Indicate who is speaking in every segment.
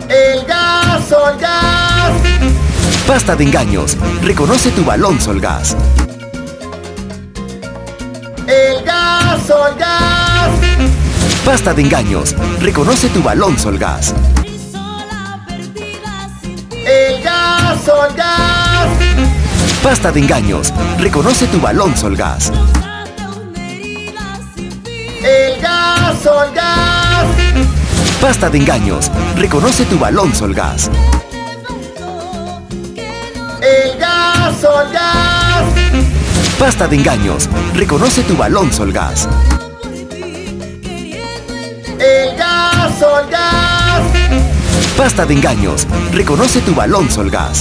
Speaker 1: El gas, Solgas.
Speaker 2: Basta de engaños, reconoce tu balón Solgas.
Speaker 1: El gas, Solgas.
Speaker 2: Basta de engaños, reconoce tu balón Solgas.
Speaker 1: El gas, Solgas.
Speaker 2: Basta de engaños, reconoce tu balón Solgas.
Speaker 1: El gas, Solgas.
Speaker 2: Basta de engaños, reconoce tu balón Solgas.
Speaker 1: El gas, Solgas.
Speaker 2: Basta de engaños, reconoce tu balón Solgas.
Speaker 1: El gas, Solgas.
Speaker 2: Basta de engaños, reconoce tu balón Solgas.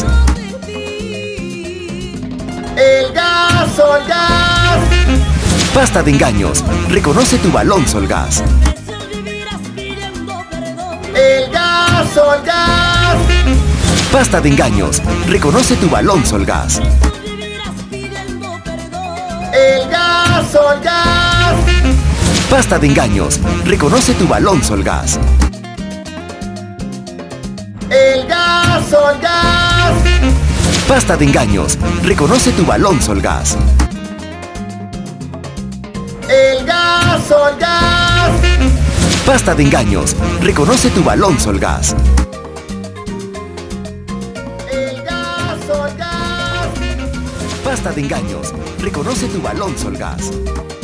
Speaker 1: El gas, Solgas.
Speaker 2: Basta de engaños, reconoce tu balón Solgas.
Speaker 1: El gas, Solgas.
Speaker 2: Basta de engaños, reconoce tu balón Solgas.
Speaker 1: El gas, Solgas.
Speaker 2: Basta de engaños, reconoce tu balón Solgas.
Speaker 1: El gas, Solgas.
Speaker 2: Basta de engaños, reconoce tu balón Solgas.
Speaker 1: El gas, Solgas.
Speaker 2: Basta de engaños, reconoce tu balón Solgas.
Speaker 1: El gas, Solgas.
Speaker 2: Basta de engaños, reconoce tu balón Solgas.